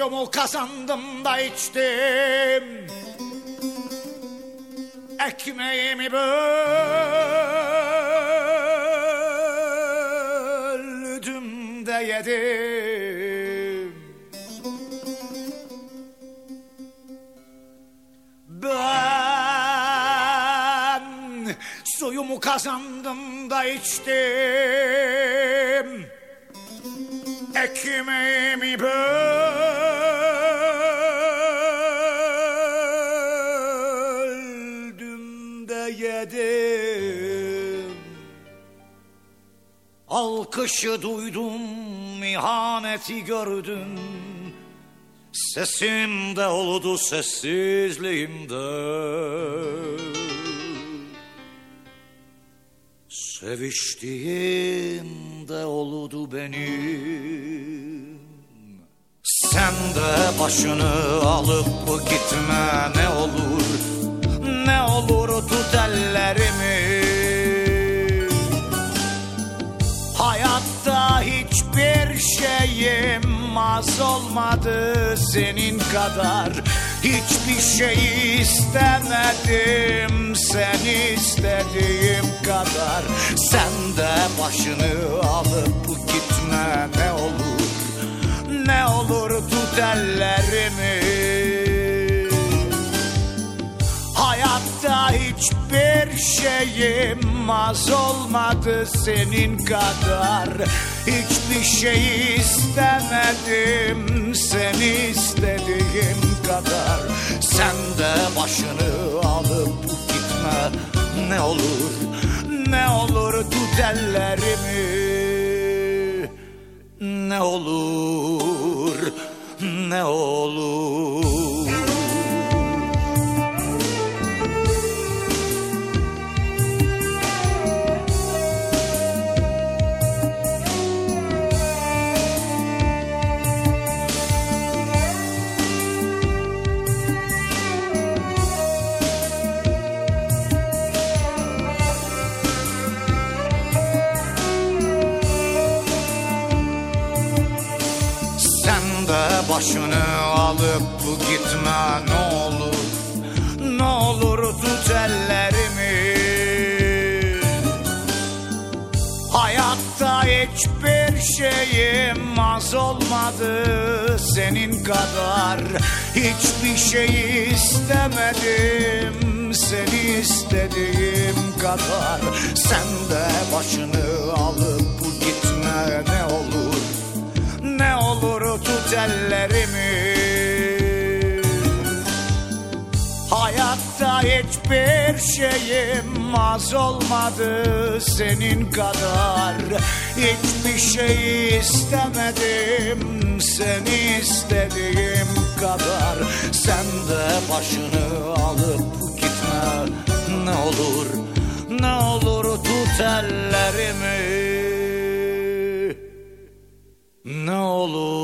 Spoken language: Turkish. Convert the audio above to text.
Suyumu kazandım da içtim, ekmeğimi böldüm de yedim. Ben suyumu kazandım da içtim, ekmeğimi böldüm de yedim. Alkışı duydum, ihaneti gördüm, sesimde oldu sessizliğimde. Seviştiğimde oldu benim. Sen de başını alıp gitme, ne olur, ne olur tut ellerimi. Hayatta hiçbir şeyim az olmadı senin kadar. Hiçbir şey istemedim seni istediğim kadar. Sen de başını alıp gitme, ne olur, ne olur tut ellerimi. Hayatta hiçbir şeyim az olmadı senin kadar. Hiçbir şey istemedim seni istediğim kadar. Sen de başını alıp gitme, ne olur, ne olur tut ellerimi. Ne olur, ne olur. Başını alıp gitme, ne olur, ne olur tut ellerimi. Hayatta hiçbir şeyim az olmadı senin kadar. Hiçbir şey istemedim seni istediğim kadar. Sen de başını alıp gitme, ne olur, ne olur tut ellerimi. Hayatta hiçbir şeyim az olmadı senin kadar. Hiçbir şey istemedim seni istediğim kadar. Sen de başını alıp gitme, ne olur, ne olur tut ellerimi. Ne olur.